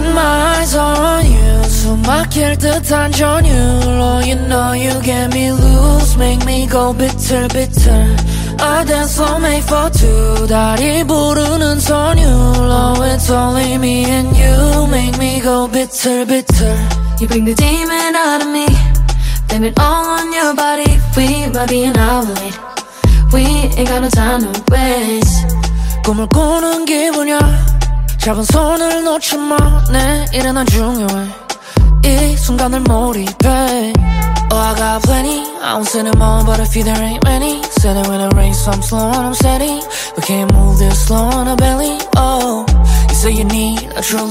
my eyes on you 숨 막힐 듯한 전율로 You know you get me loose Make me go bitter bitter I dance so made for two 다리 부르는 선율로 It's only me and you Make me go bitter bitter You bring the demon out of me Blame it all on your body We might be an hour late We ain't got no time to waste 꿈을 꾸는 기분이야 잡은 손을 놓지 마 내일은 안 중요해 이 순간을 몰입해 Oh I got plenty I won't say no more but if you there ain't many Said it when it rains so I'm slow and I'm steady We can't move this slow on a belly Oh you say you need a true